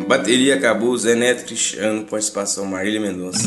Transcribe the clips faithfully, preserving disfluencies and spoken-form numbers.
Bateria acabou, Zé Neto Cristiano, participação Marília Mendonça.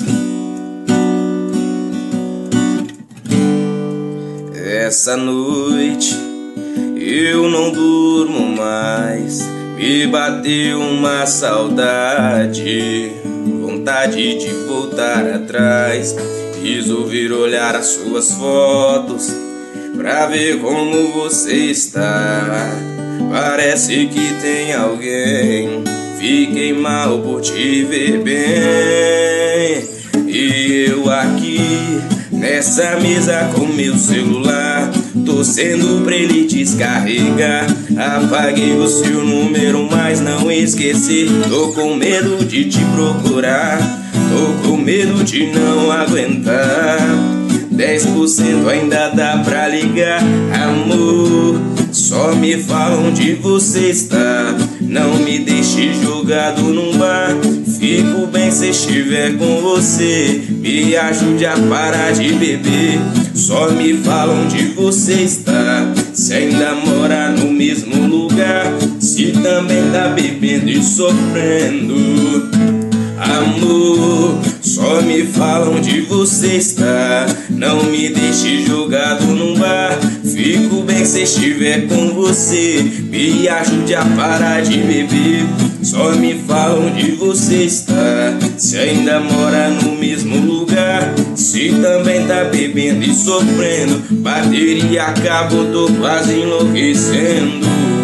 Essa noite eu não durmo mais, me bateu uma saudade, vontade de voltar atrás. Resolvi olhar as suas fotos pra ver como você está. Parece que tem alguém. Fiquei mal por te ver bem. E eu aqui nessa mesa com meu celular, torcendo pra ele descarregar. Apaguei o seu número, mas não esqueci. Tô com medo de te procurar, tô com medo de não aguentar. Dez por cento ainda dá pra ligar, amor. Só me fala onde você está. Não me deixe jogado num bar. Fico bem se estiver com você. Me ajude a parar de beber. Só me fala onde você está. Se ainda mora no mesmo lugar, se também tá bebendo e sofrendo. Amor, só me fala onde você está. Não me deixe jogado num bar. Fico bem se estiver com você. Me ajude a parar de beber. Só me fala onde você está. Se ainda mora no mesmo lugar, se também tá bebendo e sofrendo. Bateria acabou, tô quase enlouquecendo.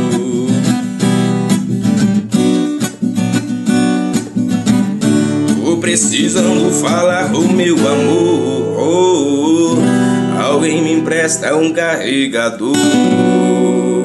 Tô precisando falar com meu amor. Oh, oh, oh. Alguém me empresta um carregador.